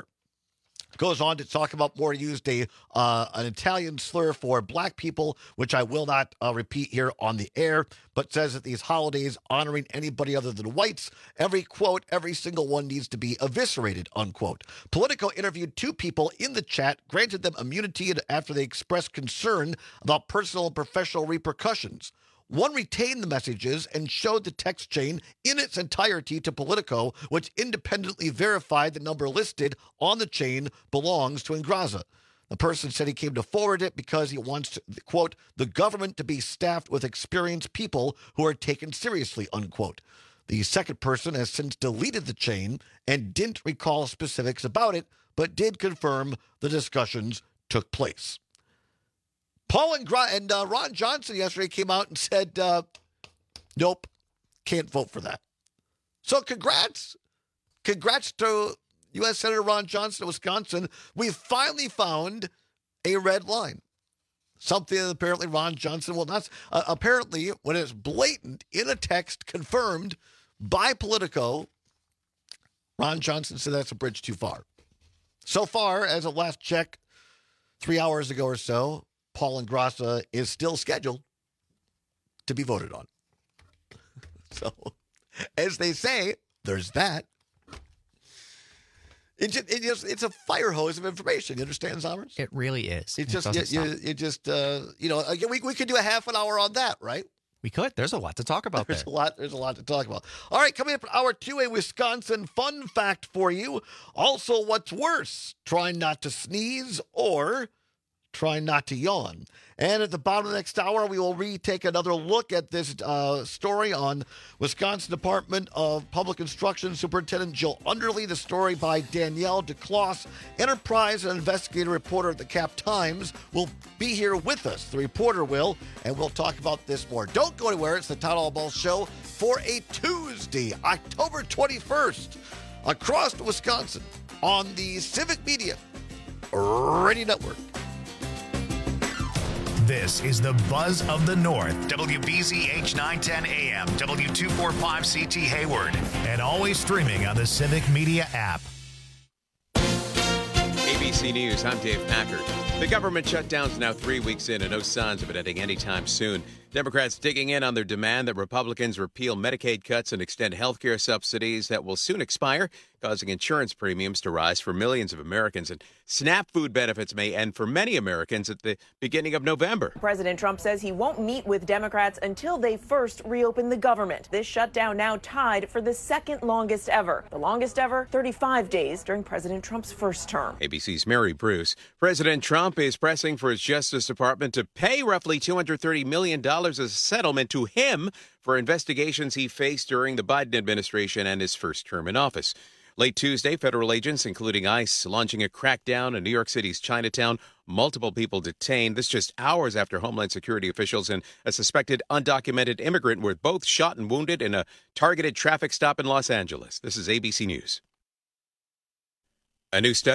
Goes on to talk about more used an Italian slur for black people, which I will not repeat here on the air, but says that these holidays honoring anybody other than whites, every single one needs to be eviscerated, unquote. Politico interviewed two people in the chat, granted them immunity after they expressed concern about personal and professional repercussions. One retained the messages and showed the text chain in its entirety to Politico, which independently verified the number listed on the chain belongs to Ingrassia. The person said he came to forward it because he wants, quote, the government to be staffed with experienced people who are taken seriously, unquote. The second person has since deleted the chain and didn't recall specifics about it, but did confirm the discussions took place. Paul and Ron Johnson yesterday came out and said, nope, can't vote for that. So congrats. Congrats to U.S. Senator Ron Johnson of Wisconsin. We finally found a red line. Something that apparently Ron Johnson will not. Apparently, when it's blatant in a text confirmed by Politico, Ron Johnson said that's a bridge too far. So far, as of last check, 3 hours ago or so, Paul Ingrassia is still scheduled to be voted on. So, as they say, there's that. It's a fire hose of information. You understand, Zombers? It really is. Again, we could do a half an hour on that, right? We could. There's a lot to talk about There's there. There's a lot to talk about. All right, coming up in hour 2, a Wisconsin fun fact for you. Also, what's worse, trying not to sneeze or trying not to yawn? And at the bottom of the next hour, we will retake another look at this story on Wisconsin Department of Public Instruction Superintendent Jill Underly. The story by Danielle DeCloss, Enterprise and investigative reporter at the Cap Times, will be here with us. The reporter will, and we'll talk about this more. Don't go anywhere. It's the Todd Albaugh Show for a Tuesday, October 21st, across Wisconsin on the Civic Media Radio Network. This is the Buzz of the North, WBZH 910 AM, W245CT Hayward, and always streaming on the Civic Media app. ABC News, I'm Dave Packard. The government shutdown's now 3 weeks in and no signs of it ending anytime soon. Democrats digging in on their demand that Republicans repeal Medicaid cuts and extend health care subsidies that will soon expire, causing insurance premiums to rise for millions of Americans. And SNAP food benefits may end for many Americans at the beginning of November. President Trump says he won't meet with Democrats until they first reopen the government. This shutdown now tied for the second longest ever. The longest ever, 35 days during President Trump's first term. ABC's Mary Bruce. President Trump is pressing for his Justice Department to pay roughly $230 million as a settlement to him for investigations he faced during the Biden administration and his first term in office. Late Tuesday, federal agents, including ICE, launching a crackdown in New York City's Chinatown. Multiple people detained. This just hours after Homeland Security officials and a suspected undocumented immigrant were both shot and wounded in a targeted traffic stop in Los Angeles. This is ABC News. A new study